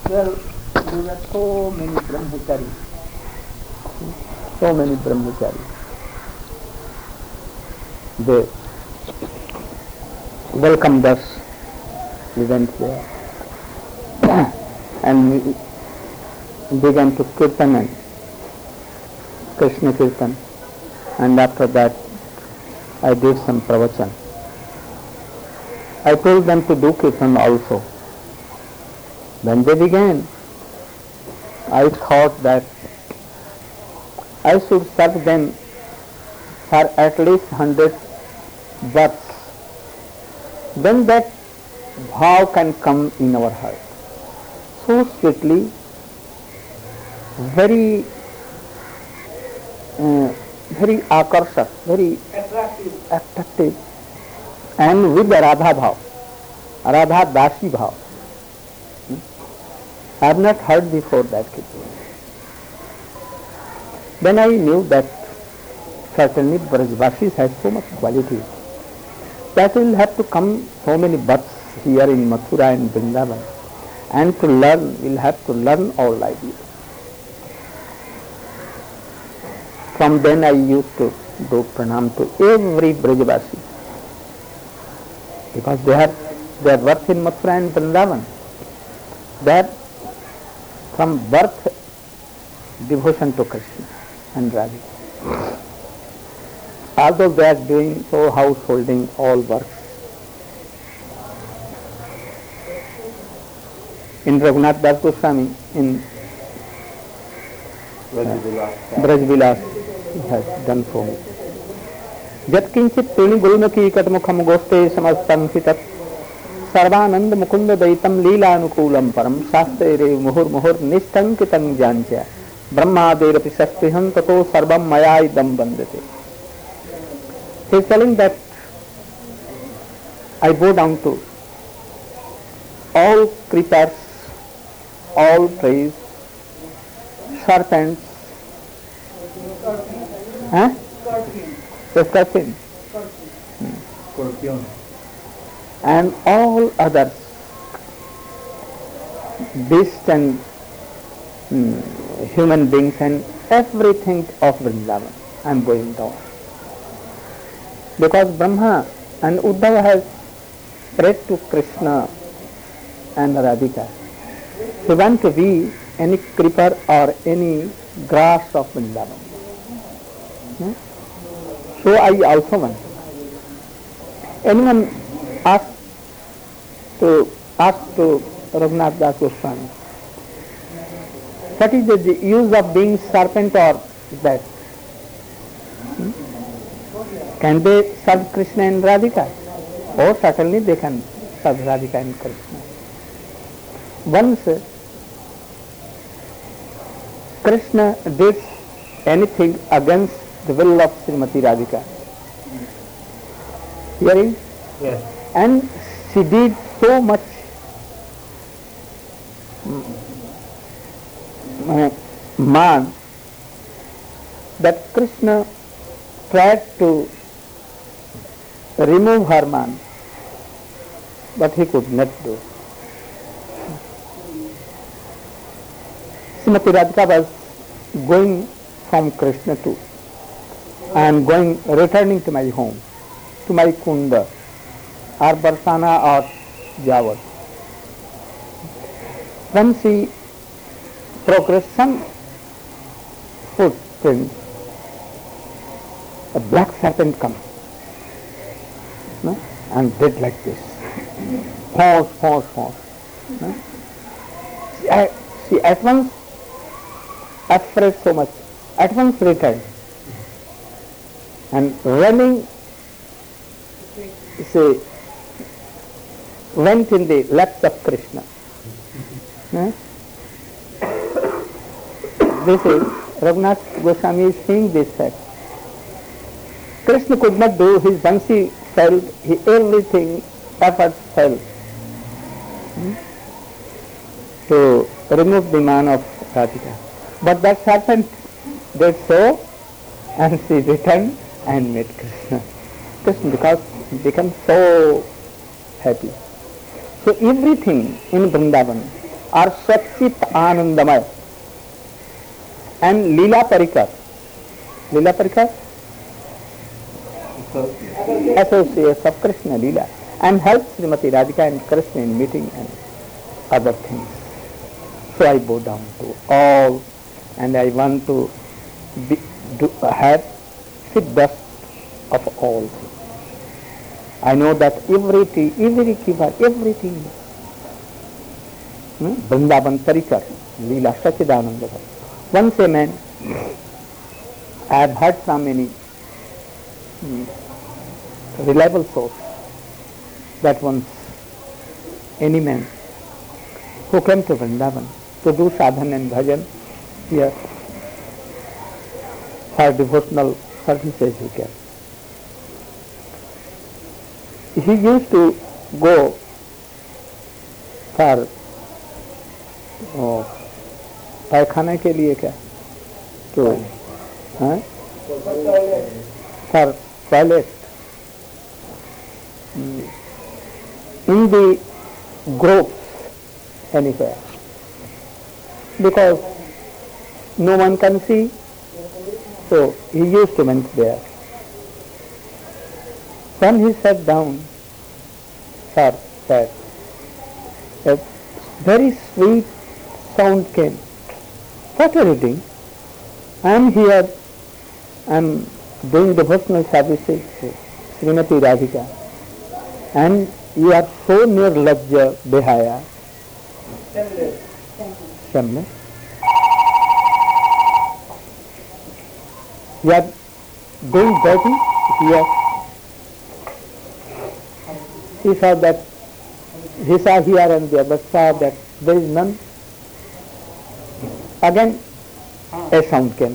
Well, there were so many brahmacharis, so many brahmacharis. They welcomed us. We went there and we began to kirtan and Krishna kirtan, and after that I did some pravachan. I told them to do kirtan also. When they began, I thought that I should serve them for at least 100 births. Then that bhav can come in our heart. So sweetly, very akarshak, very attractive, and with the Radha bhav, Radha Dasi bhav. I have not heard before that kirtan. Then I knew that certainly Brajvasis has so much quality that will have to come so many births here in Mathura and Vrindavan, and to learn, we'll have to learn all ideas. From then I used to do pranam to every Brajvasi, because they have their birth in Mathura and Vrindavan. They have from birth devotion to Krishna and Radhika. Although they are doing so householding all works. In Raghunath Das Goswami, in Braj Vilas, he has done so much. Jatkinchit Trini Gurunaki Katmukham Goste Samastansitat Sarvanand Mukunda Daitam Leela Anukulam Param Shastre Muhur Muhur Nistankitam Jancha Brahma Derapi Sastihan Tato Sarvam Maya Idam Bandate. He is telling that I bow down to all creepers, all trees, serpents, scorpion, and all others, beasts and human beings and everything of Vrindavan. I am going down. Because Brahma and Uddhava has prayed to Krishna and Radhika. They want to be any creeper or any grass of Vrindavan. So I also want. Anyone asked to Raghunath Das Goswami, what is the use of being serpent or that? Can they serve Krishna and Radhika? Oh, certainly they can serve Radhika and Krishna. Once Krishna did anything against the will of Srimati Radhika. Hearing? Yes. And she did so much man that Krishna tried to remove her man, but he could not do. Srimati Radhika was going from Krishna to, I am returning to my home, to my kunda, or Barsana or Jawad. When she progressed some footprints, a black serpent comes, and did like this. Force. She at once, afraid so much, at once returned. And running, she went in the laps of Krishna. This is, Raghunath Goswami is seeing this fact. Krishna could not do, his Bansi failed, everything, efforts failed to remove the man of Radhika. But that serpent did so, and she returned and met Krishna. Krishna became so happy. So everything in Vrindavan are Satchit Anandamay. And Leela Parikar associates of Krishna Leela, and helps Srimati Radhika and Krishna in meeting and other things. So I bow down to all, and I want to have sit best of all things. I know that every giver, everything. Vrindavan Parikar, Leela Sachidananda. Once a man, I have heard from many reliable source that once any man who came to Vrindavan to do sadhana and bhajan here for devotional services he came. He used to go for पैखाना के लिए क्या तो for toilet in the groves anywhere, because no one can see, so he used to went there. When he sat down for that, a very sweet sound came. What are you doing? I am here, I am doing devotional services to Srimati Radhika, and you are so nirlajja behaya. Shameless. You are doing dirty here. He saw that, he saw here and there, but saw that there is none. Again a sound came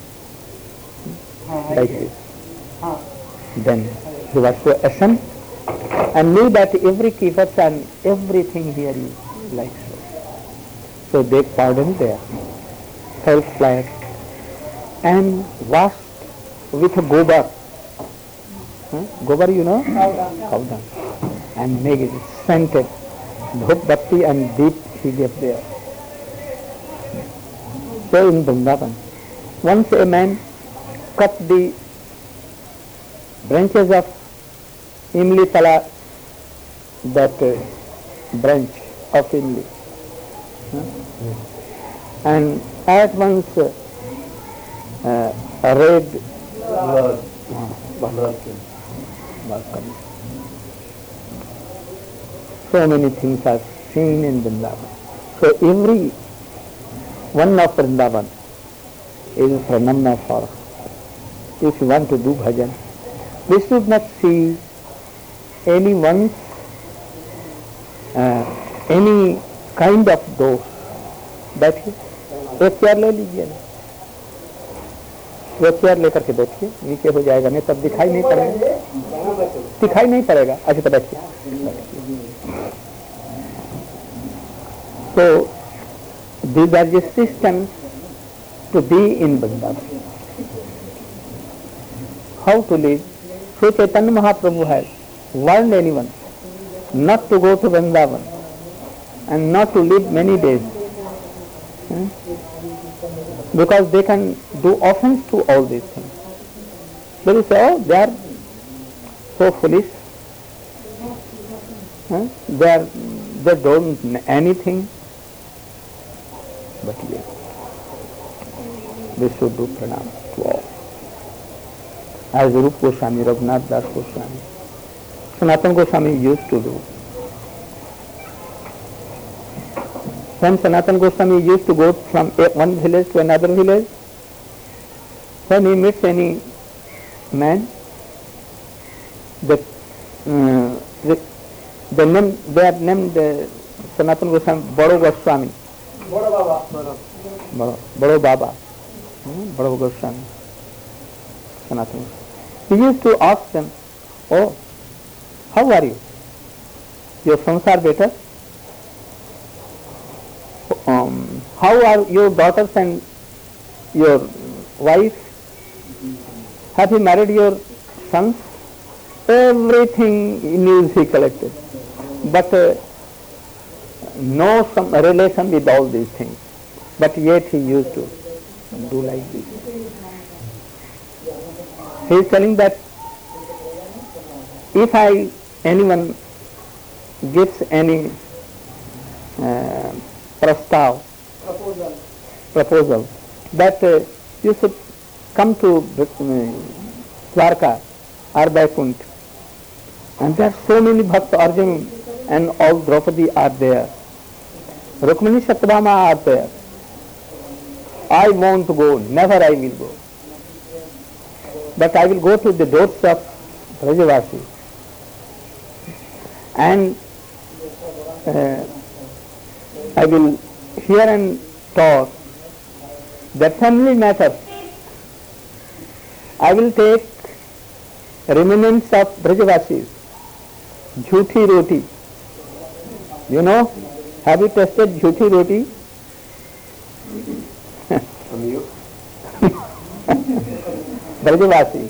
like this. Then he was so ashamed and knew that every keeper and everything here is like so. So they pardoned there, felt flat and washed with gobar. Gobar, you know? Cow dung. And make it scented. Dhut bhakti and deep he gave there. So in Vrindavan, once a man cut the branches of Imli Tala, that branch of Imli, and at once a red blood came. So many things are seen in Vrindavan. So every one of Vrindavan is pranamna for. If you want to do bhajan, we should not see anyone's any kind of dosh. बैठिए, एक chair ले लीजिए ना, वो chair लेकर के बैठिए, नीचे हो जाएगा, नहीं तब दिखाई नहीं पड़ेगा, अच्छा तो बैठिए. So these are the systems to be in Vrindavan. How to live? So Chaitanya Mahaprabhu has warned anyone not to go to Vrindavan and not to live many days, because they can do offense to all these things. They will say, oh, they are so foolish, they don't know anything. But yes, they should do pranam to all. As Rupa Goswami, Raghunath Das Goswami, Sanatana Goswami used to do. When Sanatana Goswami used to go from one village to another village, when he meets any man, they are named Sanatana Goswami Bado Goswami. Bado Baba, Bado Goswami, Sanatana. He used to ask them, oh, how are you? Your sons are better? How are your daughters and your wife? Have you married your sons? Everything news he collected. But no some relation with all these things, but yet he used to do like this. He is telling that if anyone gives any proposal that you should come to Dwarka or Vaikunt, and there are so many Bhakta, Arjun and all Draupadi are there, Rukmini Satyabhama are there. I won't go, never I will go. But I will go to the doors of Brajavasi and I will hear and talk the family matters. I will take remnants of Brajavasis, jhuthi roti. You know, have you tasted jhuthi roti? From you? Brajavasi.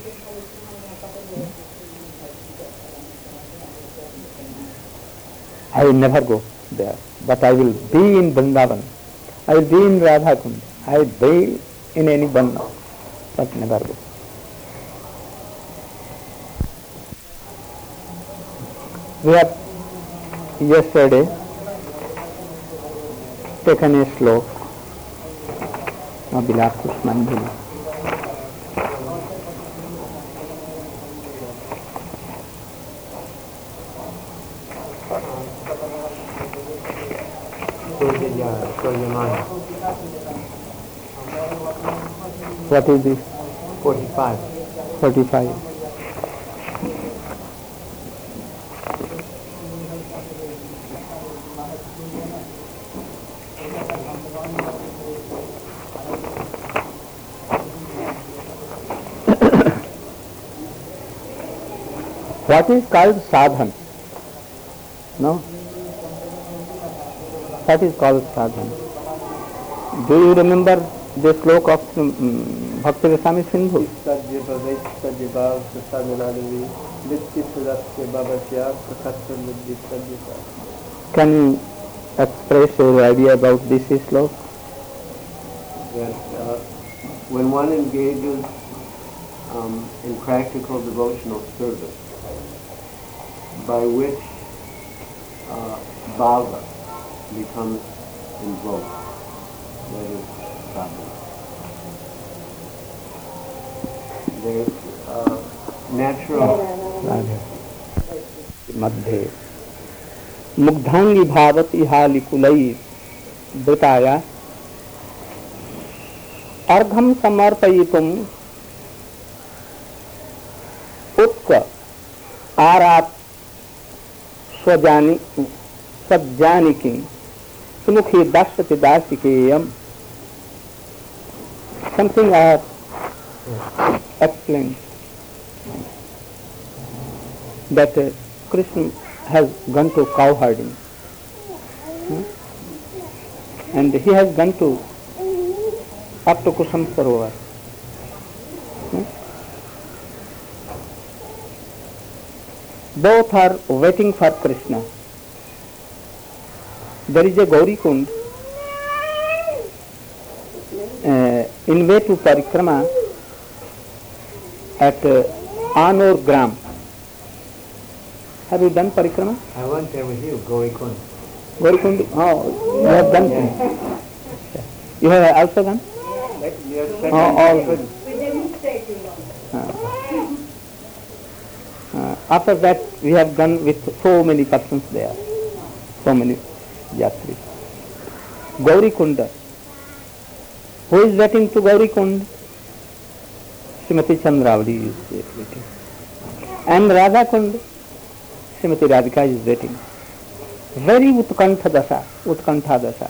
I will never go there, but I will be in Vrindavan. I will be in Radha Kund. I will be in any Banna, but never go. We have yesterday taken a slok of Bilal Kushmanjali. What is this? 45. 45. What is called sadhan? No? What is called sadhan? Do you remember the slok of Bhakti Rasami Sindhu? Can you express your idea about this slok? That when one engages in practical devotional service, by which bhava becomes invoked, that is sadhana. There's natural मध्ये मुग्धांगी भावति हालिकुलई वृताया अर्घम समर्पयितुम उत्क आरात स्वजानी सज्जानिकी सुमुखी दास्यति दासिकेयम. Something I have explained that Krishna has gone to cow herding, and he has gone to up to Kusam Sarovar. Both are waiting for Krishna. There is a Gauri Kund in way to Parikrama at Anor Gram. Have you done Parikrama? I went there with you, Gauri Kund. Gauri Kund, oh, you have done. Yeah. You have also done? All. After that, we have gone with so many persons there, so many yatris. Gauri Kunda. Who is waiting to Gauri Kund? Srimati Chandravali is waiting. And Radha Kund, Srimati Radhika is waiting. Very Utkantha Dasha.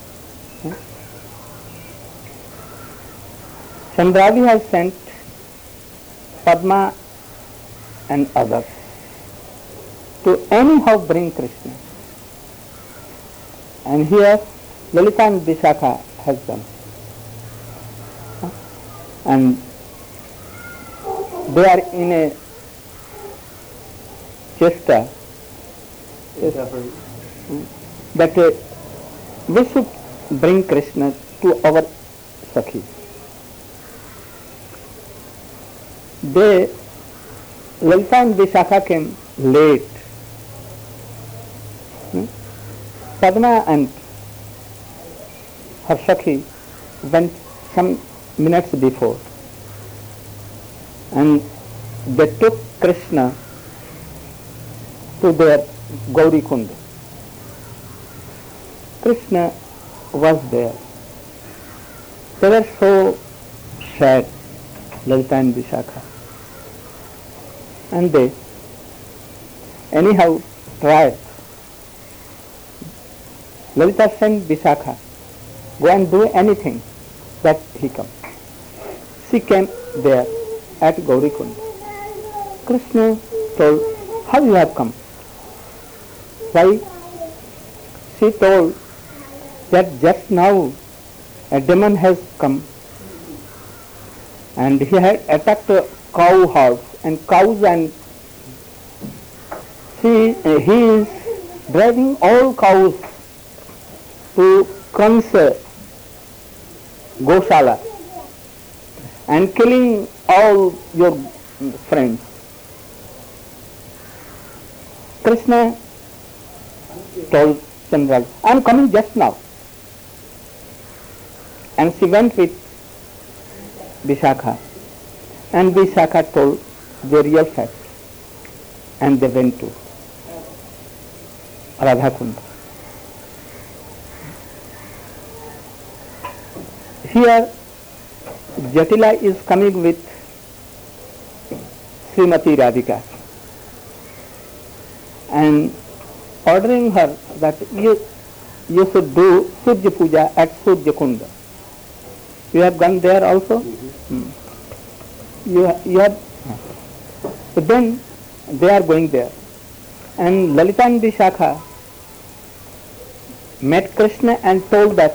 Chandravali has sent Padma and others to anyhow bring Krishna. And here Lalita and Vishakha has done. And they are in a chesta. that we should bring Krishna to our Sakhis. Lalita and Vishakha came late. Padma and her Sakhi went some minutes before, and they took Krishna to their Gauri Kund. Krishna was there. They were so sad, Lalita and Vishakha. And they anyhow tried. Lalita sent Vishakha, go and do anything that he come. She came there at Gauri Kund. Krishna told, how you have come? Why? She told that just now a demon has come and he had attacked a cow herd and cows, and he is driving all cows to Kansa Goshala and killing all your friends. Krishna told Chandra, I am coming just now. And she went with Vishakha, and Vishakha told the real fact, and they went to Radha Kund. Here Jatila is coming with Srimati Radhika and ordering her that you should do Surya Puja at Surya Kunda. You have gone there also? You have. But then they are going there, and Lalita and Vishakha met Krishna and told that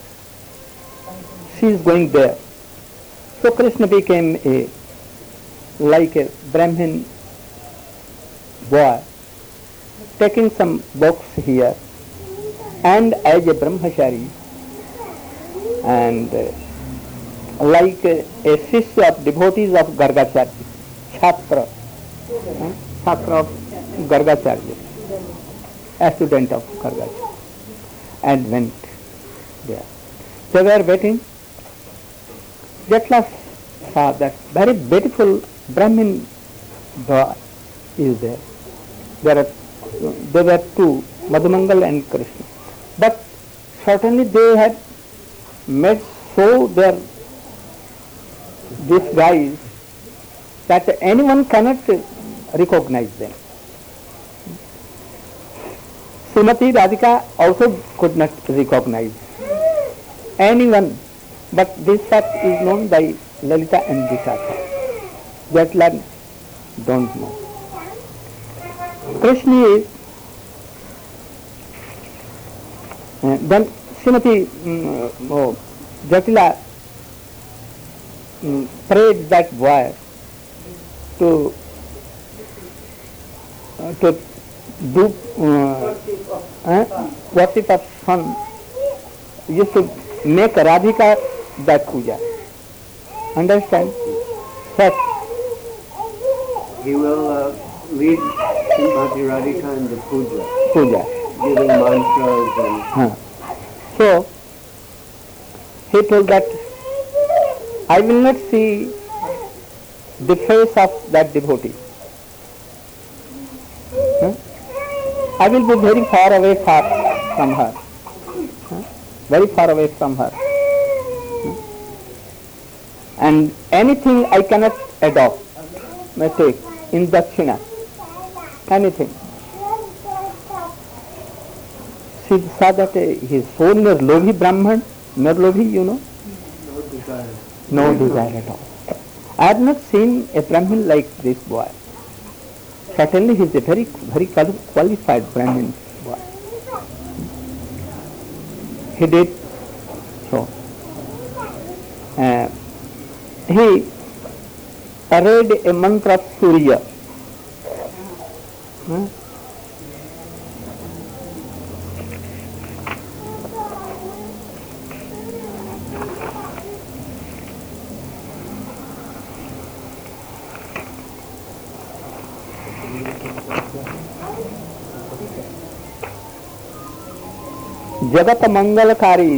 she is going there. So Krishna became like a Brahmin boy, taking some books here, and as a brahmachari, and like a shishya of devotees of Gargacharya, Chhatra of Gargacharya, a student of Gargacharya, and went there. They were waiting. Jatla saw that very beautiful Brahmin boy is there. There were two, Madhumangal and Krishna. But certainly they had made so these guys that anyone cannot recognize them. Srimati Radhika also could not recognize anyone, but this fact is known by Lalita and Vishakha. Jatla don't know. Krishna is then Srimati Jatila prayed that boy to do worship of sun. You should make Radhika that puja. Understand? That he will lead Srimati Radhika in the puja, giving mantras and... So he told that I will not see the face of that devotee. I will be very far away from her. Very far away from her. And anything I cannot adopt, may take in dakshina. Anything. She saw that he is so nirlobhi Brahman, nirlobhi, you know. No desire. No desire at all. I have not seen a Brahmin like this boy. Certainly he is a very, very qualified Brahmin boy. He did so. He read a mantra of Surya. जगत मंगलकारी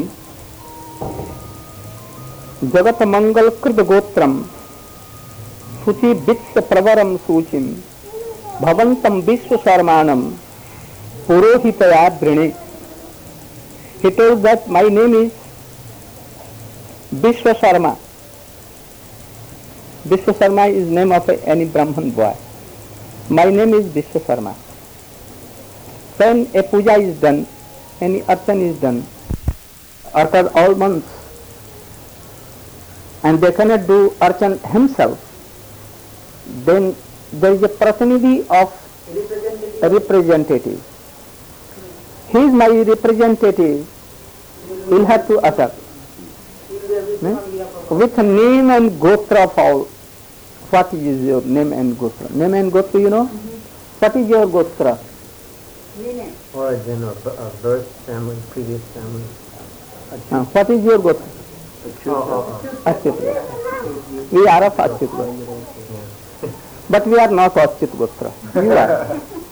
जगत मंगल कृत गोत्रम शुचि वित्त प्रवरम सूचिम भवंतम विश्व शर्माणम पुरोहितया वृणे. He told that my name is Vishwa Sharma. Vishwa Sharma is name of any Brahman boy. My name is Vishwa Sharma. When a puja is done, any archan is done, occurs all months, and they cannot do archan himself, then there is a pratinidhi of a representative. He is my representative. He will have to utter with name and gotra of all. What is your name and gotra? Name and gotra, you know? What is your gotra? Origin of birth, family, previous family. What is your gotra? Achyut. We are of Achyut gotra. But we are not Achyut gotra. You are.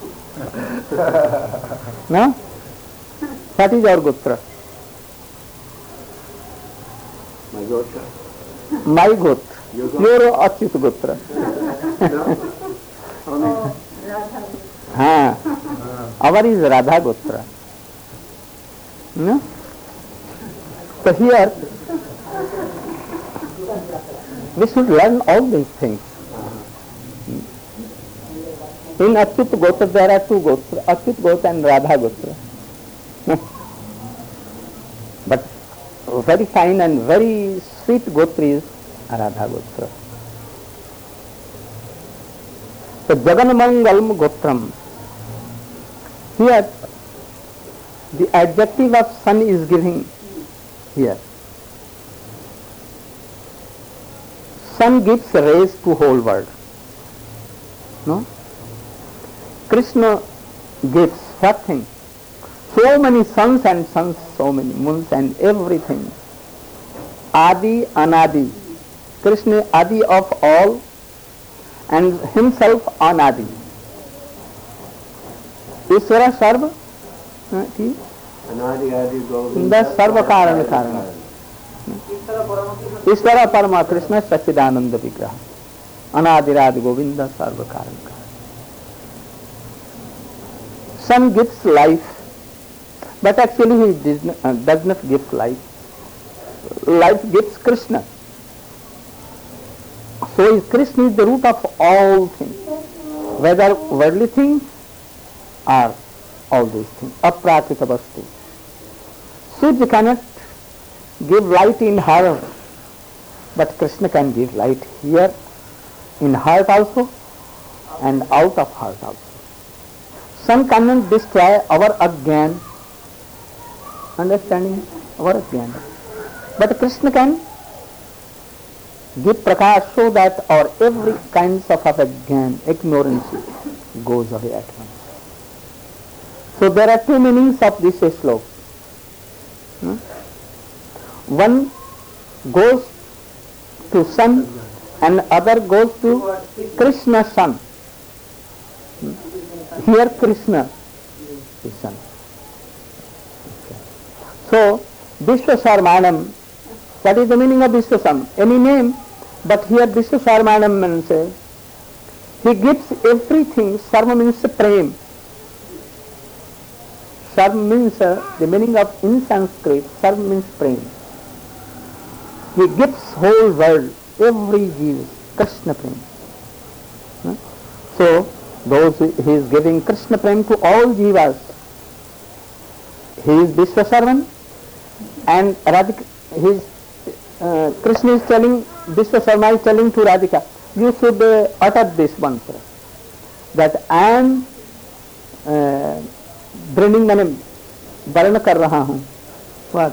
No? What is our gotra? My gotra. My gotra. Your Achyut gotra. Our is Radha gotra. No? So here we should learn all these things. In Achyut gotra there are two gotra, Achyut gotra and Radha gotra. But very fine and very sweet gotra is Radha gotra. So Jagan Mangalam Gotram. Here the adjective of sun is giving here. Sun gives rays to whole world. No? Krishna gives what thing? So many suns and suns, so many moons and everything. Adi, Anadi. Krishna Adi of all and himself Anadi. Ishvara Sarva. Anadi Adi Govinda. The Sarva Karana Karana. Ishvara Parama Krishna Sachidananda Vigraha. Anadiradi Govinda Sarva Karana Karana. Sun gives life, but actually he does not give life. Life gives Krishna. So Krishna is the root of all things, whether worldly things or all these things. Aprakita vastu. Surya cannot give light in her, but Krishna can give light here, in heart also, and out of heart also. Sun cannot destroy our ajnana, understanding our ajnana, but Krishna can give prakash so that our every kinds of ajnana, ignorance goes away at once. So there are two meanings of this sloka. One goes to sun and other goes to Krishna sun. Here Krishna is sun. So Vishwa Sarmanam, what is the meaning of Vishwa Sarmanam? Any name, but here Vishwa Sarmanam means he gives everything. Sarva means prem. Sarva means the meaning of in Sanskrit, Sarva means prem. He gives whole world, every jiva, Krishna prem. So those he is giving Krishna prem to all jivas. He is Vishwasarvan and Radhika, Krishna is telling, Vishwasarma is telling to Radhika, you should utter this mantra, that I am bringing मैंने वर्ण कर रहा हूँ. What?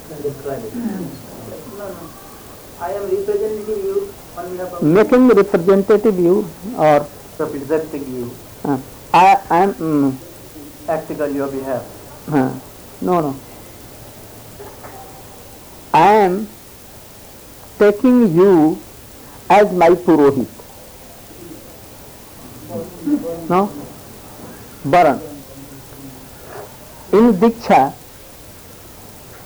I am representing you on behalf of Making representative you or representing you, I am acting on your behalf. no. I am taking you as my Purohit. No? Varan. In Diksha,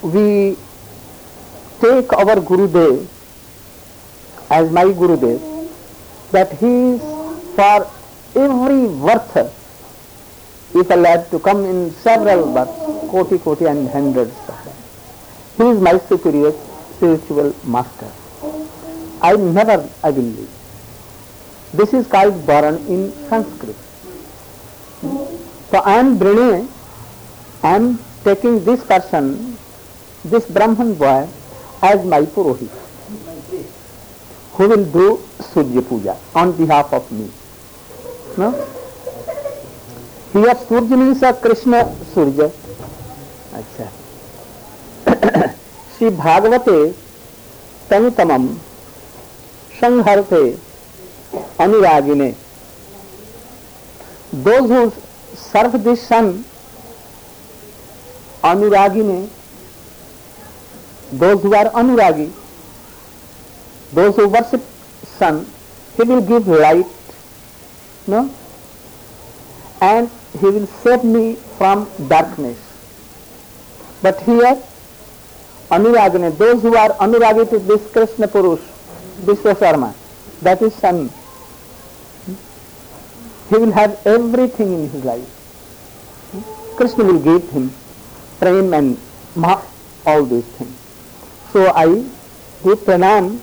we take our Gurudev as my Gurudev, that he is for every birth, if allowed to come in several births, koti and hundreds of them. He is my superior spiritual master. I believe. This is called Varan in Sanskrit. So I am taking this person, this Brahman boy, as my Purohit, who will do Surya Puja on behalf of me. No? Here Surya means a Krishna Surya. अच्छा श्री भागवते तनुतमम संहरते अनुरागिने. Those who serve this sun, anuragine, those who are anuragi, those who worship sun, he will give light, no, and he will save me from darkness. But here, anuragine, those who are anuragi to this Krishna Purush, Vishwasarma, that is sun, he will have everything in his life. Krishna will give him prem and all these things. So I do pranam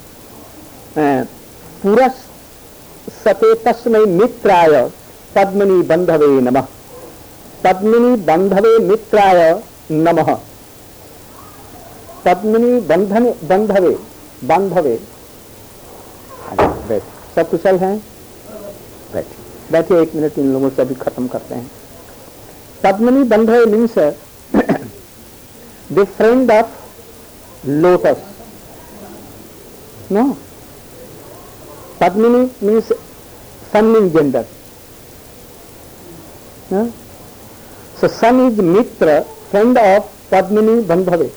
puras sate tasmai mitraya padmini bandhave namah. Padmini bandhave mitraya namah. Padmini bandhave बैठ सब कुशल हैं. बैठिए 1 minute in लोगों से अभी खत्म करते हैं. पद्मिनी बंधवे means the friend of lotus. No, Padmini means feminine gender. So sun is mitra, friend of Padmini Bandhave.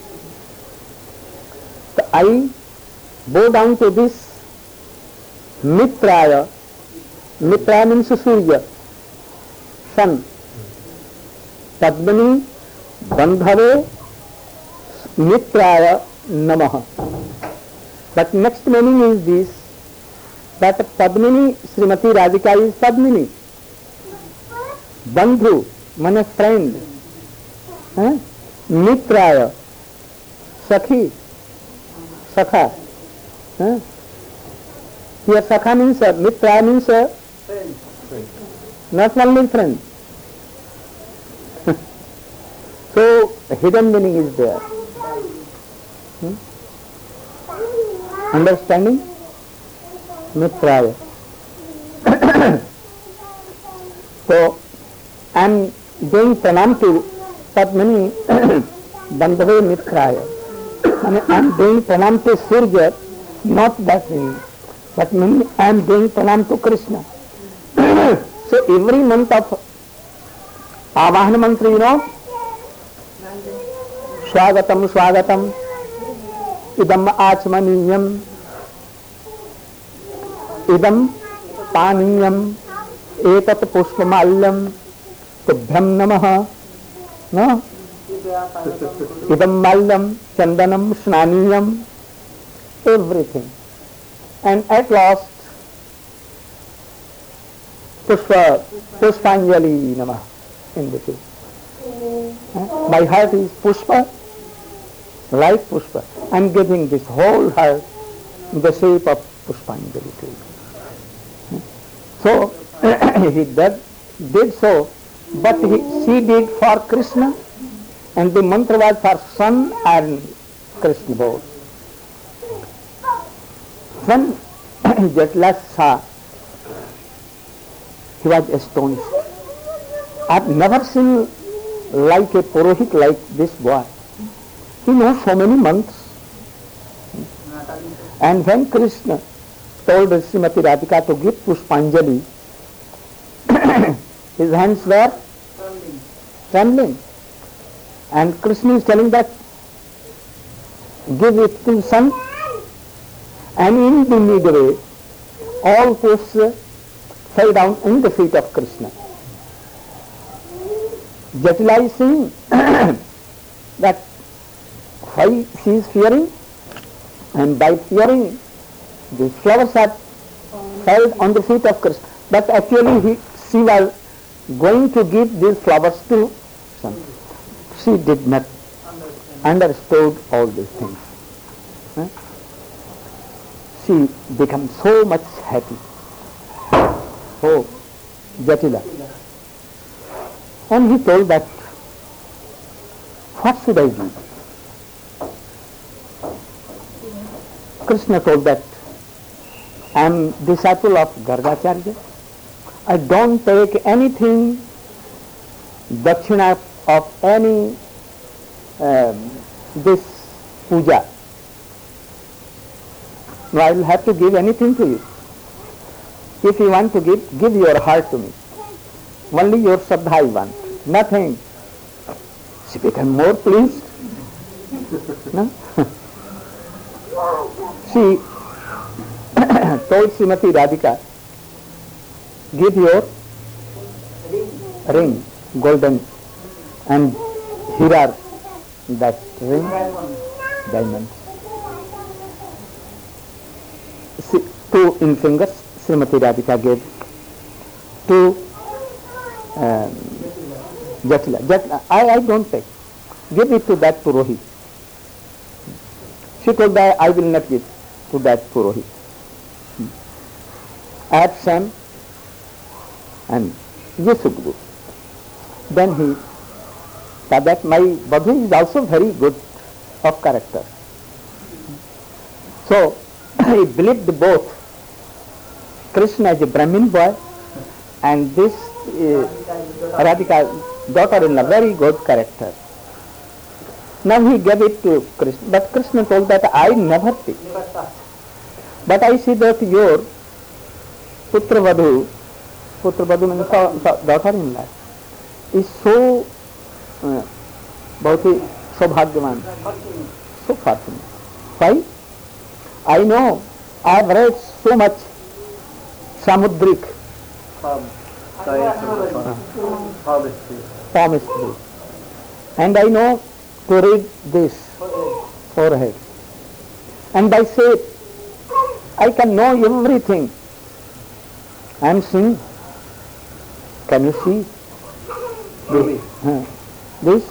So I bow down to this Mitraya. Mitra means Surya, sun. Padmini Bandhave Mitraya Namaha. But next meaning is this, that Padmini, Srimati Radhika is Padmini. Bandhu, mane friend. Mitraya, Sakhi, Sakha. Here Sakha means, Mitra means not only friend. So hidden meaning is there. Understanding? Mitraya. So I am doing pranam to Padmini Bandhave Mitraya. I am doing pranam to Surya, not that meaning, but I am doing pranam to Krishna. So every month of Avahana mantra, you know, Swagatam, Swagatam, Idam Achmaniyam, Idam Paniyam, Etat Pushpamalyam, Tubhyam Namaha, no? Idam Malyam, Chandanam, Snaniyam, everything. And at last, Pushpanjali Namah in between. My heart is Pushpa, like Pushpa. I am giving this whole heart in the shape of Pushpanjali to you. So, he did so, but she did for Krishna, and the mantra was for sun and Krishna both. When Jatlas saw, he was astonished. I have never seen like a Purohit like this boy. He knows so many months. And when Krishna told Srimati Radhika to give Pushpanjali, his hands were trembling. And Krishna is telling that, give it to sun. And in the midway, all pushs fell down in the feet of Krishna. Jatila is saying that Why she is fearing? And by fearing, the flowers are held on the feet of Krishna. But actually she was going to give these flowers to son. She did not understood all these things. She became so much happy. Oh, Jatila. And he told that, what should I do? Krishna told that, I am disciple of Gargacharya. I don't take anything, dakshina of any this puja. No, I will have to give anything to you. If you want to give your heart to me. Only your Shraddha I want, nothing. She became more pleased. No? She told Srimati Radhika, give your ring, golden, and here are that ring, diamond. Two in fingers, Srimati Radhika gave to Jatila. Jatila, I don't take. Give it to that Purohit. She told that I will not give to that Purohit. Add Sam and Yesuguru. Then he said that my Badhu is also very good of character. So he believed both. Krishna is a Brahmin boy and this Radhika daughter-in-law, very good character. Now he gave it to Krishna, but Krishna told that I never take. But I see that your Putra Vadhu means daughter-in-law, is so बहुत ही सौभाग्यवान, so fortunate. Why? I know I have read so much Samudrik palmistry, and I know to read this forehead, and I say I can know everything. I am seeing. Can you see this?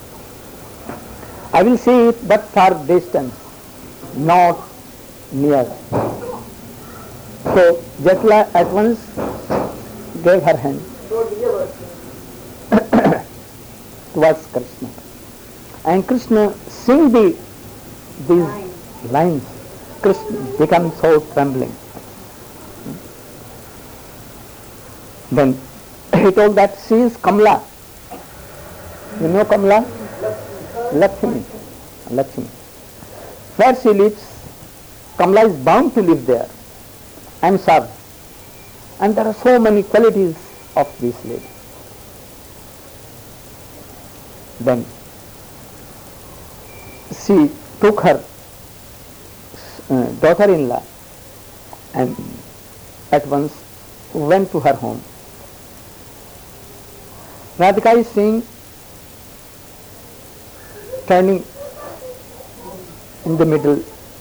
I will see it but far distance, not near. So Jatila at once gave her hand towards Krishna, and Krishna seeing these lines, Krishna became so trembling. Then he told that she is Kamala. You know Kamala? Lakshmi. Where she lives, Kamala is bound to live there and serve. And there are so many qualities of this lady. Then she took her daughter-in-law and at once went to her home. Radhika is seeing, standing in the middle,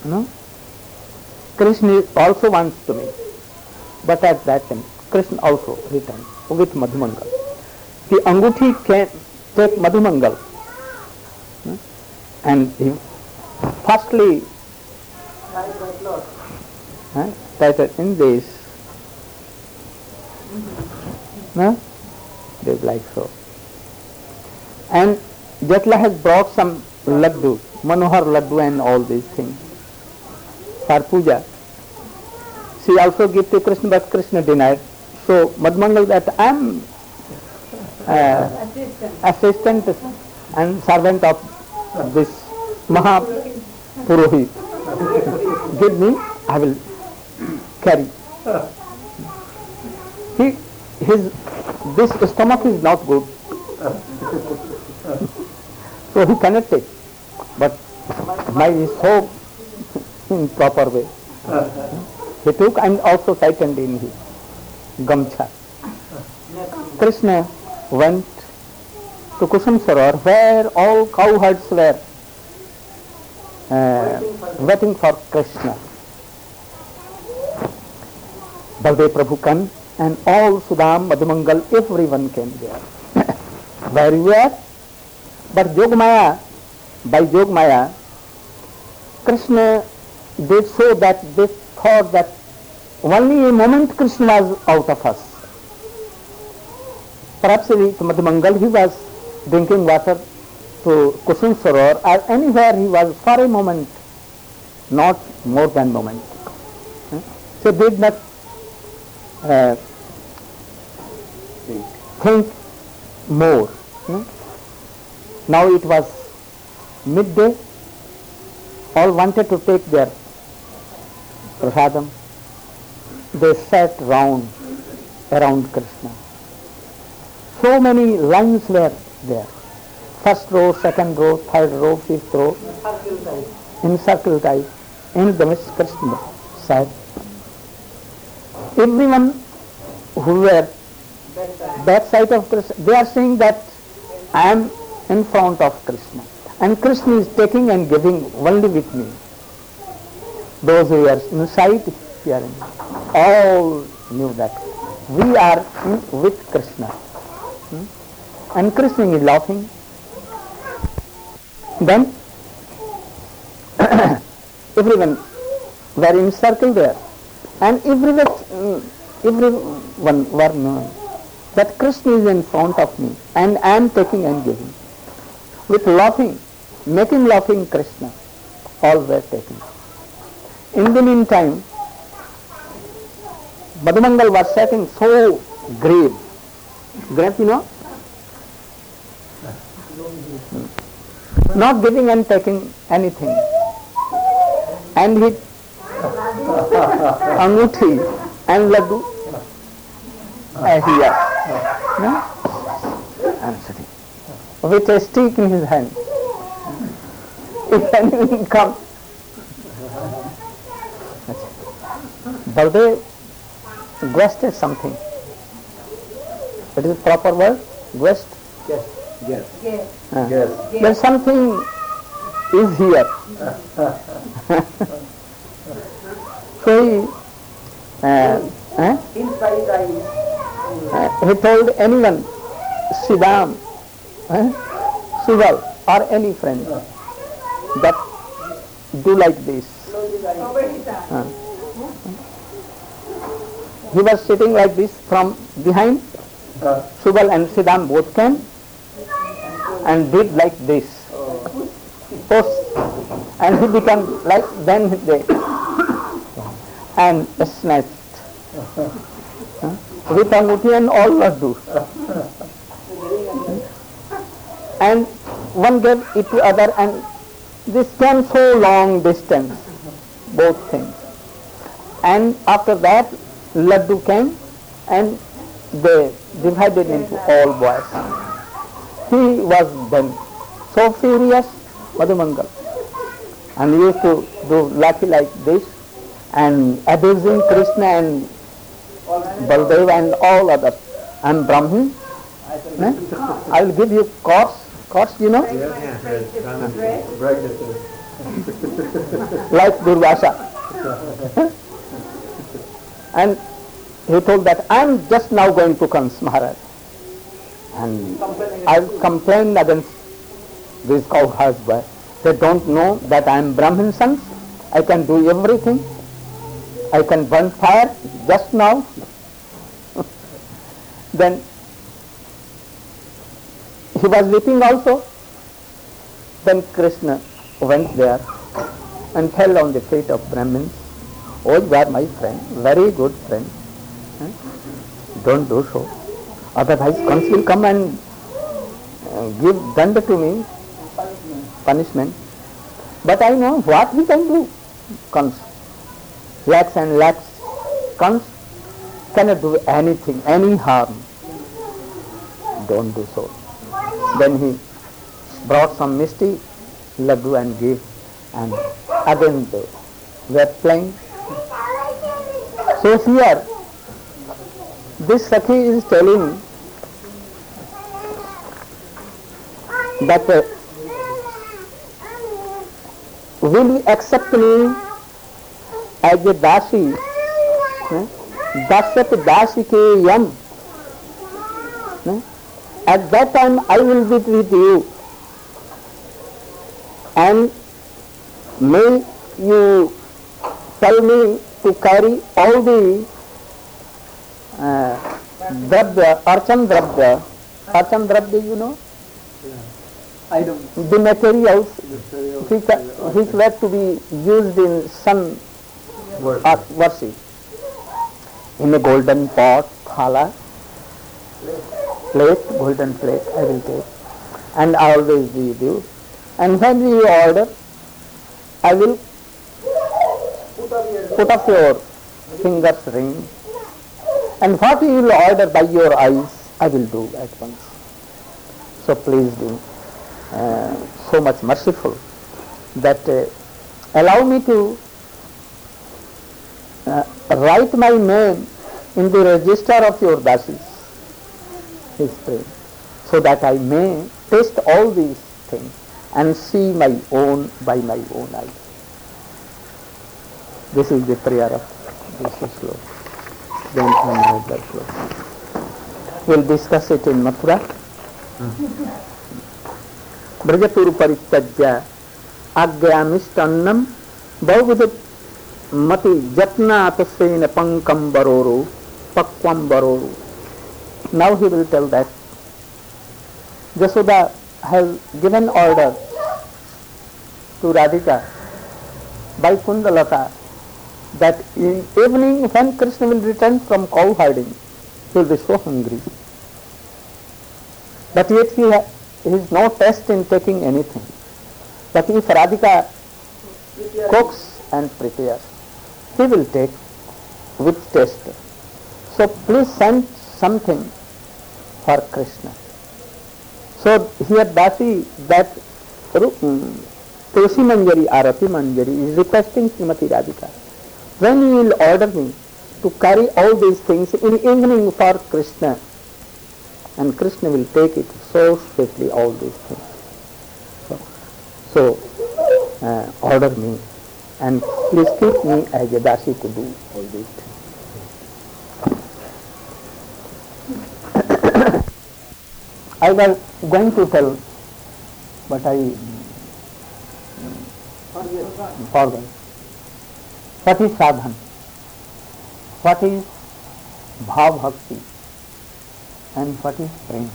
Krishna also wants to meet. But at that time, Krishna also returned with Madhumangal. The Anguti can take Madhumangal, and he firstly titled in this, they like so. And Jatila has brought some laddu, Manohar laddu and all these things for puja. She also gave to Krishna, but Krishna denied. So Madhumangal that I am assistant and servant of this Mahapurohit. Give me, I will carry. This stomach is not good. So he cannot take. But mine is so in proper way. He took and also tightened in his gamcha. Krishna went to Kusum Sarovar where all cowherds were waiting for Krishna. Baldev Prabhu came and all Sudam, Madhumangal, everyone came there. Very well. But Yogamaya, by Yogamaya, Krishna did so that they thought that only a moment Krishna was out of us. Perhaps to Madhumangal he was drinking water to Kusum Sarovar or anywhere he was for a moment, not more than moment. So did not think more. Now it was midday, all wanted to take their prasadam. They sat around Krishna. So many lines were there. First row, second row, third row, fifth row, in circle type, in the midst Krishna sat. Everyone who were backside of Krishna, they are saying that I am in front of Krishna and Krishna is taking and giving only with me. Those who are inside hearing, all knew that we are with Krishna. And Krishna is laughing. Then everyone were in circle there, and everyone were known that Krishna is in front of me and I am taking and giving. With laughing, making laughing Krishna, all were taken. In the meantime, Madhumangal was sitting so grave. Grave, you know? Not giving and taking anything. And he anguti and laddu here. No? I'm sitting. With a stick in his hand. If anyone comes, Baldev guested something. It is proper word? Guessed? Yes. Yes. Yes. Yes. Then something is here. So Inside he told anyone, Siddham, Suval or any friend, that do like this. He was sitting like this from behind. Subal and Siddham both came and did like this. Post, and he became like, then they and snatched with anguti and all laddu. And one gave it to other, and this came so long distance, both things. And after that, laddu came and they divided into all boys. He was then so furious, Madhumangal, and he used to do lathi like this and abusing Krishna and Baldev and all others. I am Brahmin. I will give you course, you know, like Durvasa. And he told that I am just now going to Kans Maharaj, and I will complain against these cowherds. They don't know that I am Brahmin sons. I can do everything. I can burn fire just now. Then he was weeping also. Then Krishna went there and fell on the feet of Brahmins. Oh, you are my friend, very good friend. Don't do so. Otherwise, Kans will come and give danda to me, punishment. But I know what he can do. Kans, lakhs and lakhs. Kans cannot do anything, any harm. Don't do so. Then he brought some misty laddu and gave, and again they were playing. So here, this Sakhi is telling that will you accept me as a dasi? Dasyat dasi ke yam. At that time I will be with you, and may you tell me to carry all the drabya, archan drabya, you know? I don't. The materials which were to be used in sun worship. In a golden pot, thala, plate, golden plate, I will take, and always be with you. And when you order, I will put up your fingers ring, and what you will order by your eyes, I will do at once. So please do. So much merciful that allow me to write my name in the register of your dasis, his prayer, so that I may taste all these things and see my own by my own eyes. This is the prayer of this sloka. Then another sloka. We'll discuss it in Mathura. Brajapur Parityajya Agyamistannam Bhauvidit Mati Jatnatasena Pankam Baroru Pakvam Baroru. Now he will tell that Jasoda has given order to Radhika by Kundalata that in evening when Krishna will return from cow herding, he will be so hungry. But yet he is no taste in taking anything. But if Radhika cooks and prepares, he will take with taste. So please send something for Krishna. So here Dasi, that Tulsi Manjari, Arati Manjari is requesting Srimati Radhika, when you will order me to carry all these things in evening for Krishna, and Krishna will take it so swiftly, all these things. So order me, and please keep me as a Dasi to do all these things. I was going to tell, but I forgot. What is sadhan? What is bhav bhakti? And what is prem?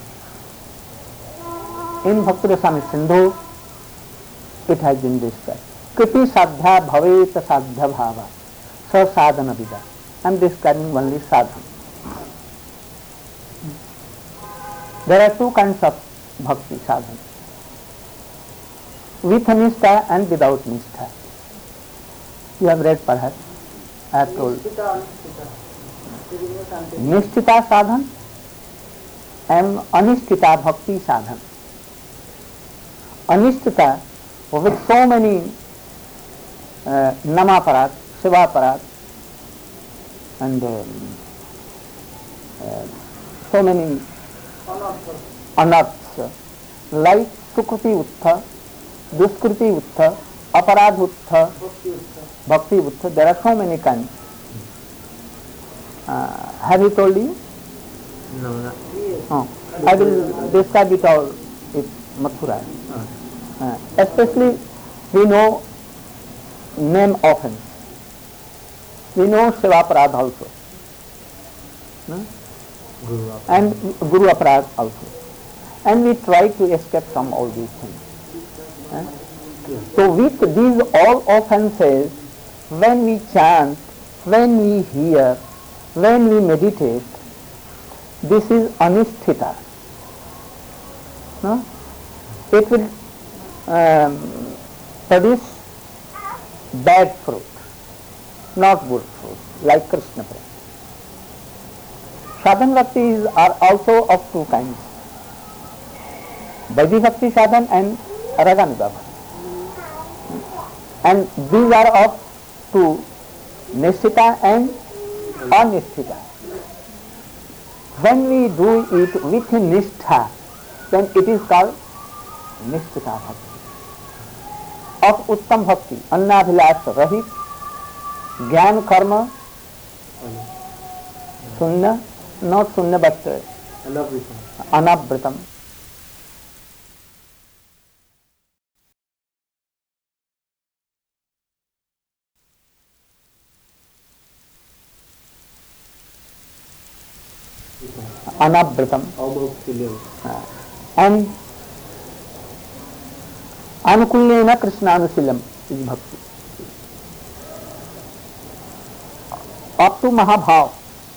In Bhakti Rasamrita Sindhu, it has been described. Kriti sadhya bhavet sadhya bhava sa sadhana vida. I am describing only sadhana. There are two kinds of bhakti sadhana, with nishtha and without nishtha. You have read perhaps, I have told. Nishtita sadhana and anishtita bhakti sadhana. Anishtita with so many namaparat, shivaparat, and so many anarthas, like sukruti uttha, duskruti uttha, aparadh uttha, bhakti uttha. There are so many kinds. Have you told you? No, Oh. I will describe it all with Mathura. Especially we know name offense. We know Shiva Aparadh also. And Guru Aparadh also. And we try to escape from all these things. So with these all offenses, when we chant, when we hear, when we meditate, this is anisthita. No? It will produce bad fruit, not good fruit, like Krishna prema. Sadhan bhaktis are also of two kinds, Vaidhi bhakti sadhan and Raganuga bhakti. And these are of two, Nishtita and Anishtita. When we do it with Nishtha, then it is called Nishtita bhakti. of Uttam Bhakti, Annabhilash Rahit, Gyan Karma, Sunya, not Sunya but Anavritam. Anavritam. Almost filling. And Anukullena Krishnaanusilam is bhakti. Up to Mahabhav,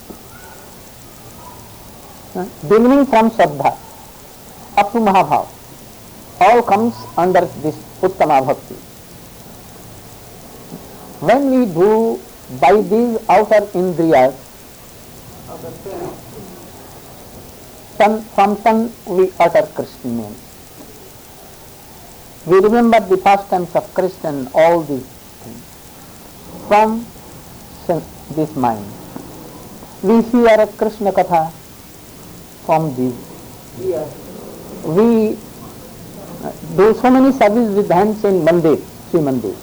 beginning from Shraddha up to Mahabhav, all comes under this Uttama Bhakti. When we do by these outer indriyas, from tongue we utter Krishna name. We remember the pastimes of Krishna and all these things from this mind. We hear a Krishna Katha from these. We do so many services with hands in Mandir, Sri Mandir.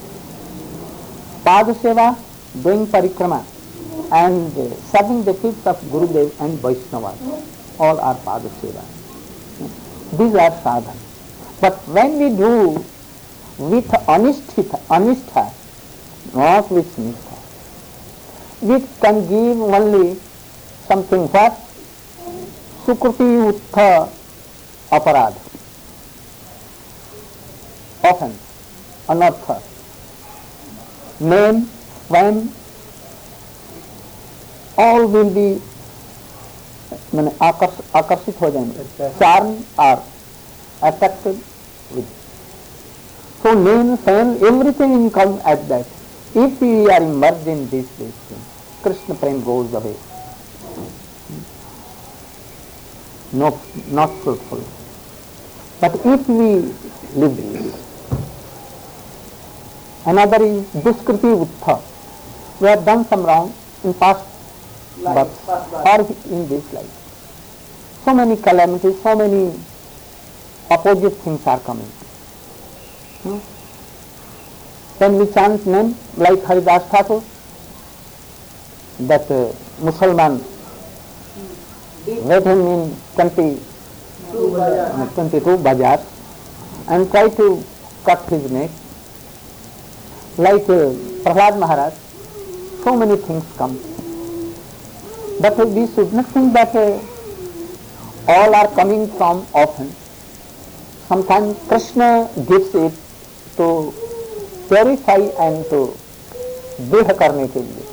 Pada Seva, doing parikrama and serving the feet of Gurudev and Vaishnavas. All are Pada Seva. These are sadhana. But when we do with anistha, not with nistha, we can give only something what? Sukruti Uttha Aparadha. Offense, anartha. Name, when, all will be आकर्षित हो जाएंगे, charm are attracted with. So name, fame, everything will come at that. If we are immersed in these things, Krishna prem goes away. No, not fruitful. But if we live this, another is Duskriti Uttha. We have done some wrong in past birth or in this life. So many calamities, so many opposite things are coming. When we chant name like Haridas Thakur, that Musalman led him in 22 bazars and tried to cut his neck. Like Prahlad Maharaj, so many things come. But we should not think that all are coming from offense. Sometimes Krishna gives it to purify and to deha karne ke liye.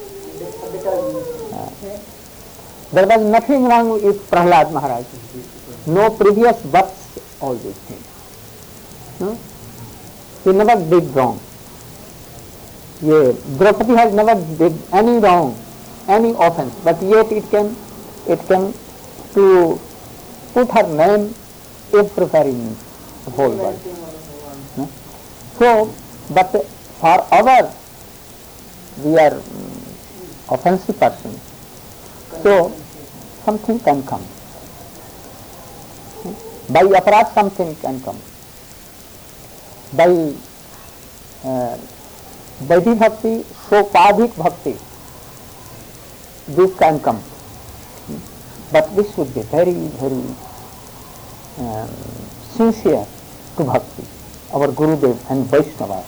There was nothing wrong with Prahlad Maharaj. No previous births, all these things. He never did wrong. Draupadi has never did any wrong, any offense, but yet it came to put her name everywhere in the whole world. So, but for our, we are offensive persons, so something can come. By aparat something can come. By Vaidhi Bhakti, Sopadhik Bhakti, this can come. But this should be very, very sincere to Bhakti, our Gurudev and Vaishnava.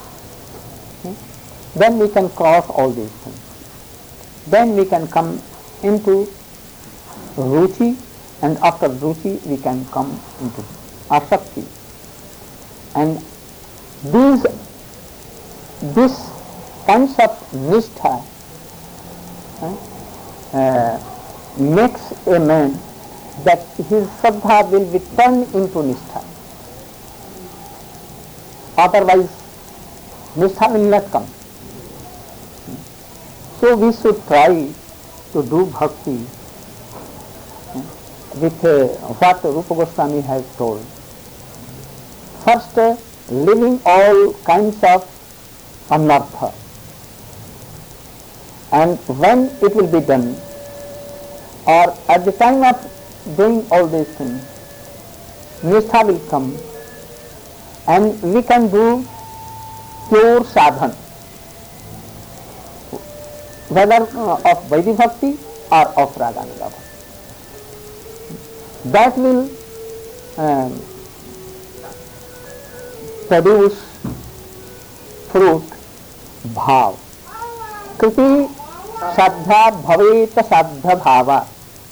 Then we can cross all these things. Then we can come into Ruchi, and after Ruchi we can come into Asakti. And this kinds of nishtha makes a man that his Shraddha will be turned into nishtha. Otherwise, nishtha will not come. So we should try to do bhakti with what Rupa Goswami has told. First, leaving all kinds of anartha. And when it will be done, or at the time of doing all these things, nishtha will come, and we can do pure sadhan, whether of Vaidhi Bhakti or of Raganuga Bhakti. That will produce fruit bhav. Kriti sadha bhaveta sadha bhava.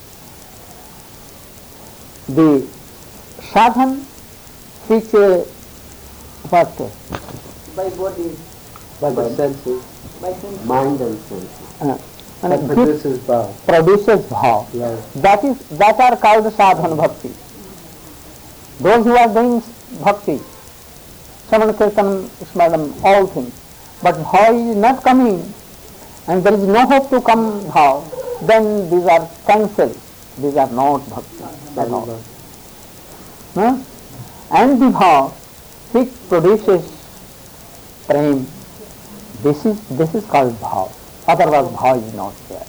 The sadhan which what? By body, By the senses, by sense. mind and senses. And That produces bhav. produces bhav. Yes. That are called sadhan bhakti. Those who are doing bhakti, Shravan Kirtan, Smaranam, all things, but bhav is not coming, and there is no hope to come bhav, then these are cancelled. These are not bhakti at all. Huh? And the bhav which produces prem, this is called bhav. Otherwise bhav is not there.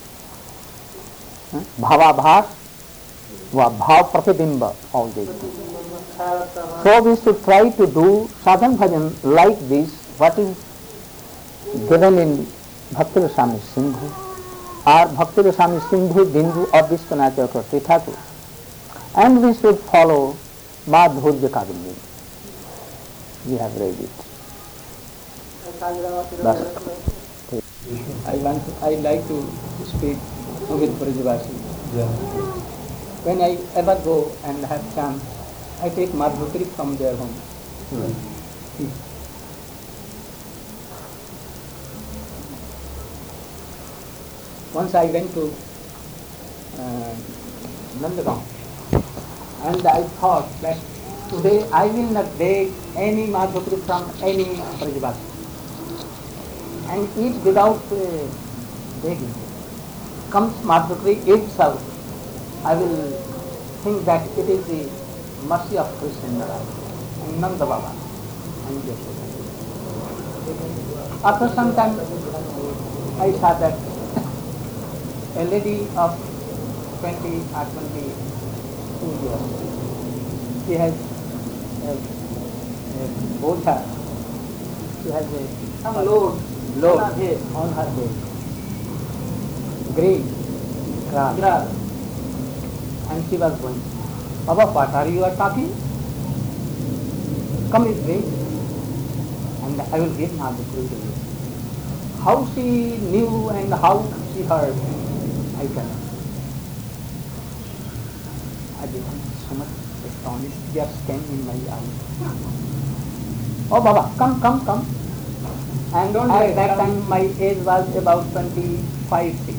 Bhavabhas, bhav pratibimba, all these things. So we should try to do sadhan bhajan like this, what is given in Bhakti Rasami Sindhu, or Bhakti Rasami Sindhu Bindu of Vishwanath Chakravarti Thakur. And we should follow Madhurya Kavindini. We have read it. I like to speak with Brajavasi. Yeah. When I ever go and have chance, I take Madhukri from their home. Once I went to Nandagaon, and I thought that today I will not take any Madhukri from any Brajavasi and eat without begging. Comes Madhukri itself, I will think that it is the mercy of Krishna and Nanda Baba and Yashoda. After some time, I saw that a lady of 20 or 22 years, she has a botha, she has a load on her head, green grass, and she was going, Baba, what are you talking? Come with me, and I will give Madhukri to you. How she knew and how she heard, I cannot. I became so much astonished. Tears came in my eyes. Oh, Baba, come. And at that time my age was about 25-6.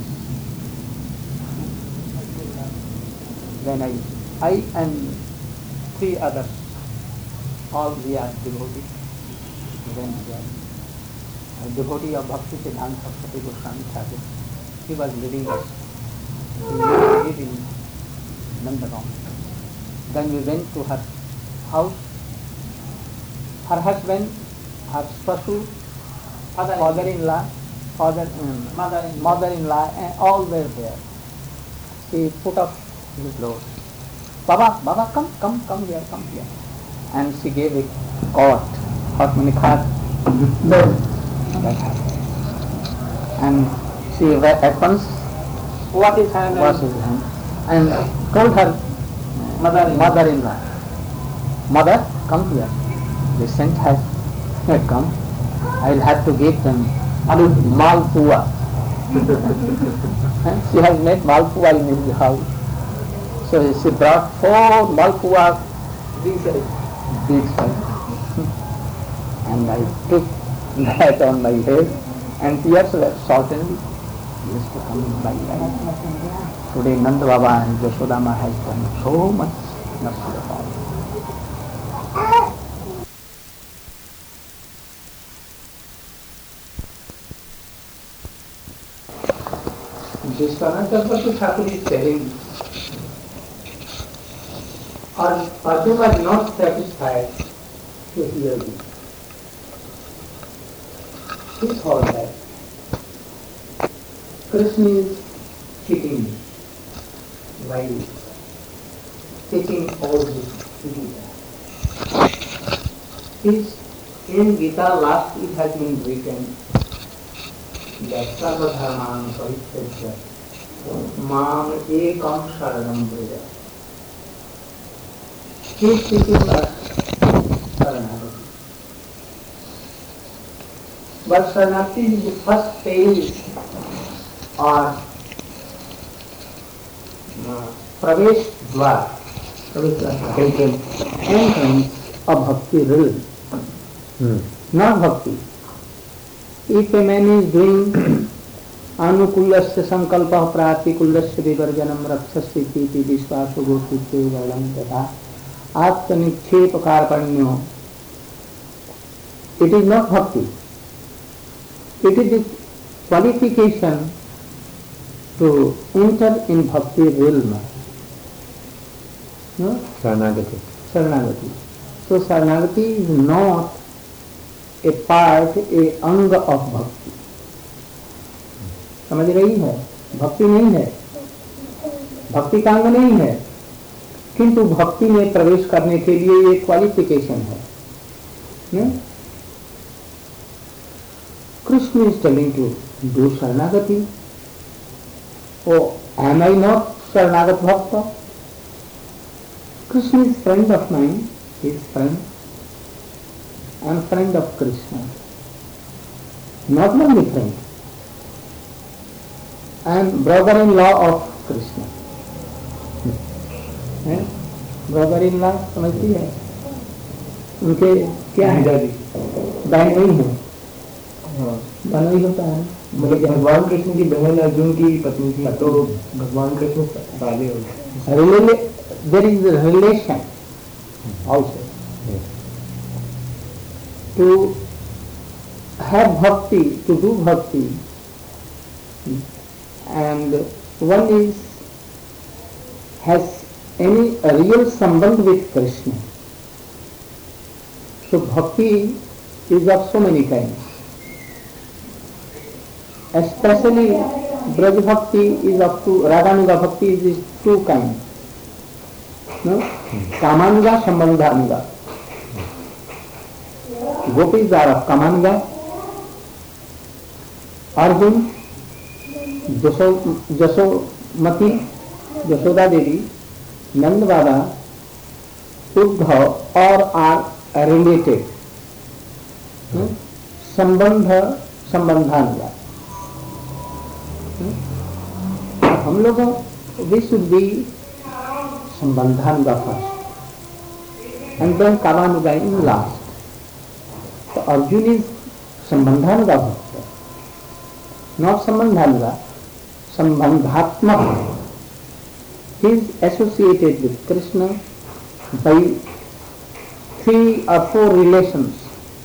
Then I and 3 others, all we are devotees. Then we are a devotee of Bhakti Siddhanta Saraswati Goswami Thakur. He was leading us. We lived in Nandagaon. Then we went to her house. Her husband, her Sasu, father-in-law, mother-in-law, and all were there. She put up his load. Baba, come here. And she gave a cot, hot many cart, that happened. And she at once washed his hand and told her mother-in-law, Mother, come here. The saint has come. I will have to give them malpua. She has made malpua in his house. So she brought 4 malpua big size. And I took that on my head, and tears were certainly used to come in my eyes. Today Nanda Baba and Yashodama has done so much mercy upon me. Vishwanath Chakravarti Thakur is telling, Arjuna was not satisfied to hear this. He thought that Krishna is cheating me by taking all this to do that. He is In Gita last it has been written that Sarva Dharman Parityajya Mam Ekam Sharanam Vraja. He is teaching us Sharanagati. But Sharanagati is the first stage or Pravesh Dwar, entrance of Bhakti realm. Not Bhakti. If a man is doing Anukulasya Sankalpa Pratikulasya Vivarjanam Rakshasiti Vishvasu Gopite Valam Tata Atmanikshepa Karpanyo, it is not Bhakti. It is the qualification to enter in Bhakti realm. No? Saranagati. Saranagati. So Saranagati is not a part, a anga of Bhakti. समझ रही है? भक्ति नहीं है, भक्ति का अंग नहीं है, किंतु भक्ति में प्रवेश करने के लिए एक क्वालिफिकेशन है. Krishna is telling to do शरणागति. Oh, am I not Sharanagat Bhakta? Krishna is friend of mine, he is friend. I am friend of Krishna. Not only friend, I am brother-in-law of Krishna. Brother-in-law समझती है? उनके क्या है? बहन नहीं है. बहन नहीं होता है. भगवान कृष्ण की बहन अर्जुन की पत्नी थी, तो भगवान कृष्ण साले हो गए. There is a relation also. To have bhakti, to do bhakti, and one is has any real sambandh with Krishna. So bhakti is of so many kinds. Especially Braj Bhakti is of two, Radhanuga Bhakti is two kinds. No? Kamanuga, Sambandhanuga. Gopis are of Kamanuga. Arjun, Jasomati, Jasoda Devi, Nand Baba, Uddhav, all are related. Sambandhanuga. हम लोग we should be Sambandhanuga first and then Kamanuga in last. So Arjun is Sambandhanuga Bhakta, not Sambandhanuga, Sambandhatmak. He is associated with Krishna by 3 or 4 relations.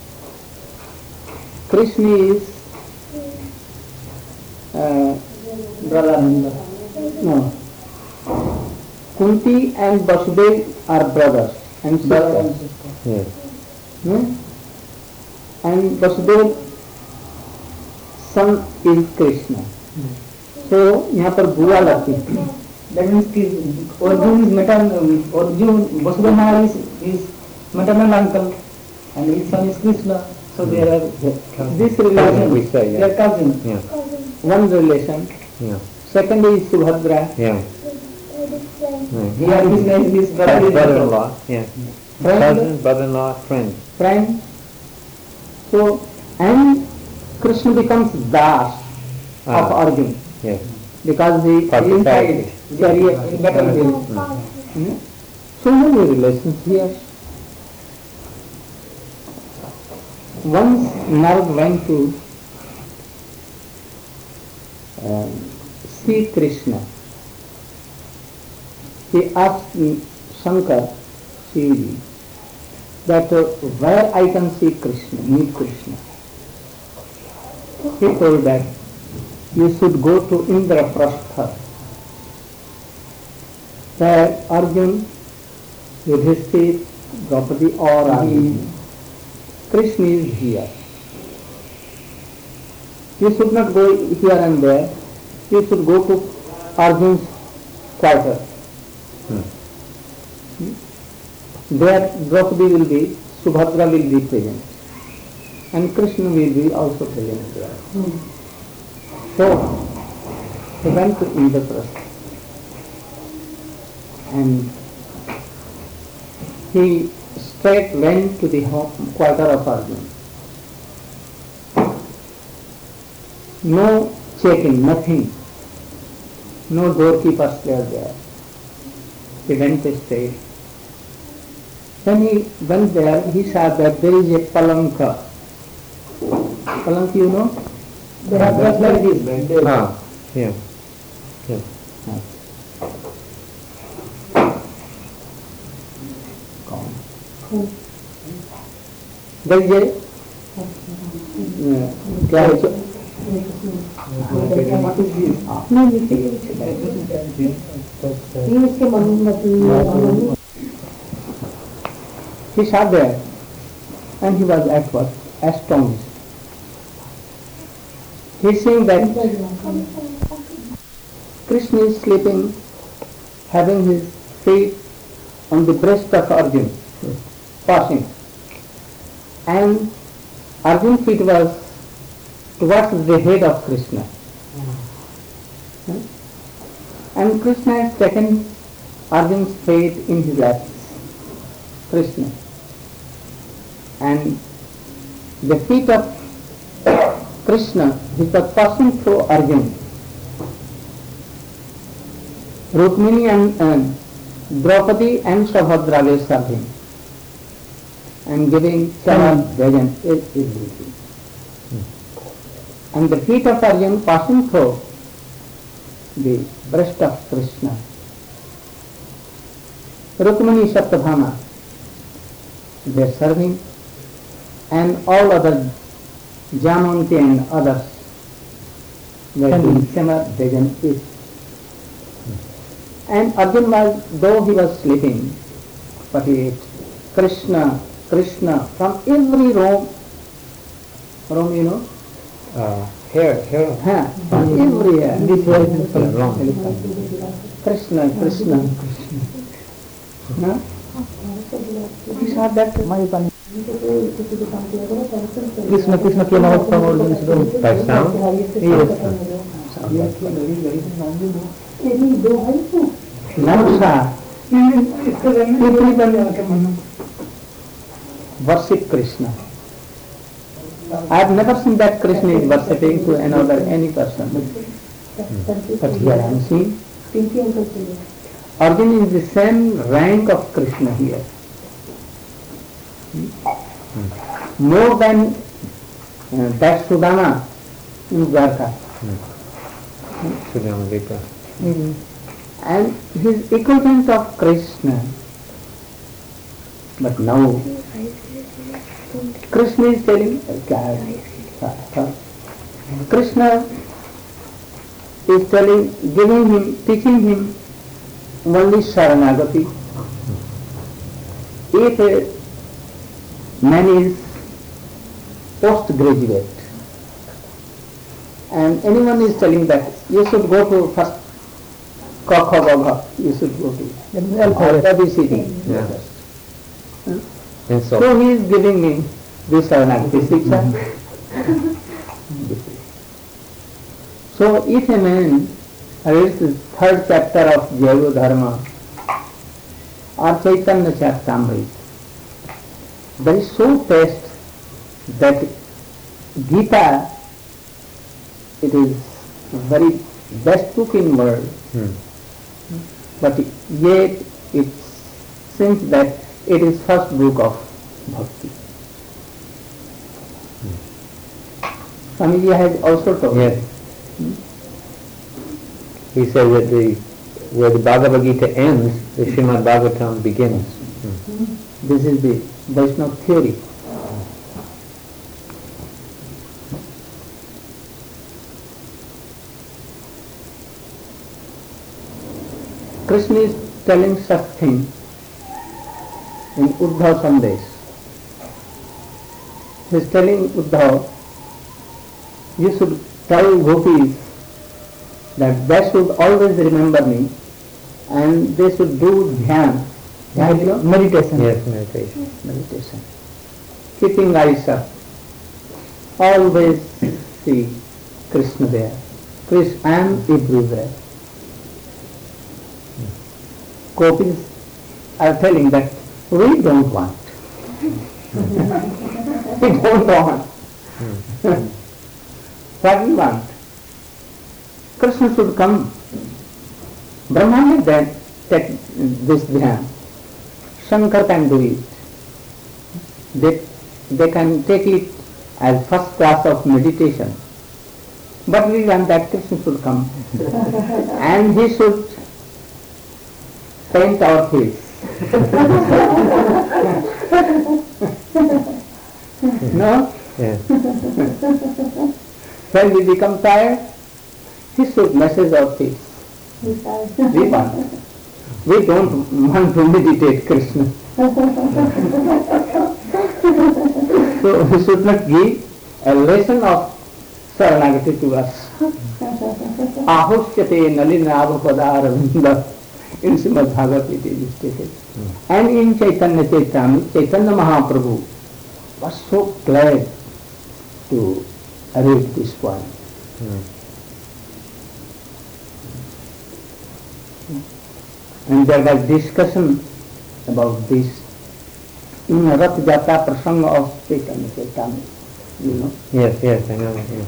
Krishna is brother, no. Kunti and Vasudev are brothers and sisters. Yes. And Vasudev son is Krishna. So यहाँ पर बुआ लगती है. That means Arjun is maternal, Arjun, Vasudeva Maharaj is maternal uncle and his son is Krishna. So there are this relation, we say, they are cousins. Yeah. one relation. Yeah. Second is Subhadra. Yeah. Here Krishna is his brother. Brother-in-law. Yeah. Friend. Cousin, brother-in-law, friend. Friend. So, and Krishna becomes Das of Arjun Yes. because he inside chariot in battlefield. So many relations here. Once Narad went to see Krishna. He asked Shankar, Shivji, that where I can see Krishna, meet Krishna. He told that you should go to Indraprastha. There Arjun, Yudhishthir, Draupadi, all are here. Krishna is here. You should not go here and there. You should go to Arjun's quarter. There Draupadi will be, Subhadra will be present. and Krishna will be also telling there. So he went to Indraprastha and he straight went to the quarter of Arjuna. No checking, nothing. No doorkeepers were there. He went straight. When he went there, he saw that there is a palanka. Palanka, you know? They have just like this. Yeah. There is a क्या है He sat there and he was at what? Astonished. He seeing that Krishna is sleeping, having his feet on the breast of Arjuna, passing. And Arjuna's feet was towards the head of Krishna. And Krishna has taken Arjuna's feet in his lap. Krishna. And the feet of Krishna, which was passing through Arjuna. Rukmini and Draupadi and Subhadra were serving and giving Chama Bhajan everything. And the feet of Arjuna passing through the breast of Krishna. Rukmini Satyabhama, they are serving, and all other Jamanti and others were doing Chama Bhajan. And Arjuna, though he was sleeping, but he ate Krishna, Krishna from every room, you know? Here. From everywhere. This was wrong. Krishna, Krishna, Krishna. No? He saw that. Krishna, Krishna came out from all this room. By sound? Namsa. Everyone worship Krishna. I have never seen that Krishna is worshipping to any person. But here I am seeing Arjuna is the same rank of Krishna here. More than that Sudama in Dwarka. And he is equivalent of Krishna. But now Krishna is telling, Krishna is telling, giving him, teaching him only Sharanagati. If a man is postgraduate and anyone is telling that you should go to first Kakha Gagha, you should go to ABCD. Yeah. And so he is giving me this Sharanagati Siksha. So if a man reads the 3rd chapter of Jaiva Dharma or Chaitanya Charitamrita, there is so taste that Gita, it is very best book in world, but yet it seems that it is first book of Bhakti. Swamiji has also told. Yes. He said that where the Bhagavad Gita ends, the Srimad Bhagavatam begins. This is the Vaishnava theory. Krishna is telling such thing in Uddhav Sandesh. He is telling Uddhav, you should tell gopis that they should always remember me and they should do dhyan. Meditation. Yes, meditation. Meditation. Keeping eyes up. always see Krishna there. Krishna and everywhere. Gopis are telling that we don't want. We don't want. What we want? Krishna should come. Brahma made that this dhyan. Shankar can do it. They can take it as first class of meditation. But we want that Krishna should come. And he should paint our face. No? Yes. When we become tired, he should massage our face. We want. We don't want to meditate Krishna. So he should not give a lesson of Saranagati to us. Ahosyate nalinabhapadaravinda. In Srimad Bhagavad it is stated. And in Chaitanya Chaitamrita, Chaitanya Mahaprabhu was so glad to read this point. And there was discussion about this in Rath Jata Prasanga of Chaitanya Chaitamrita, you know. Yes, I know. Yes.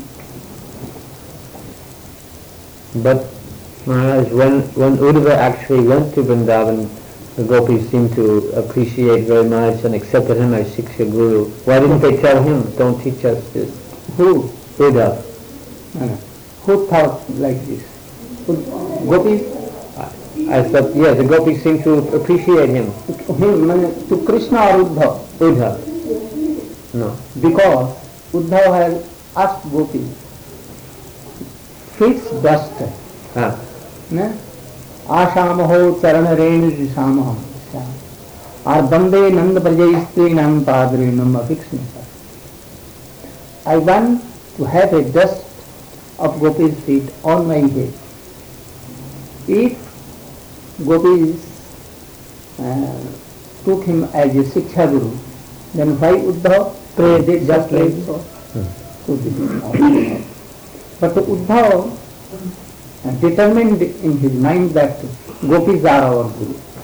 But Maharaj, when Uddhava actually went to Vrindavan, the gopis seemed to appreciate very much and accepted him as Shiksha Guru. Why didn't they tell him, don't teach us this? Who? Uddhava. Who thought like this? Gopis? I thought, yes, the gopis seemed to appreciate him. To Krishna or Uddhava? Uddhava. No. Because Uddhava has asked gopis, feet's dust. Ashamaho charana renu jisamaham. Or bande nanda prajayistrinam padrinam afiksmisa. I want to have a dust of gopis' feet on my head. If gopis took him as a Shiksha Guru, then why Uddhava did just like so? But Uddhava determined in his mind that gopis are our Guru.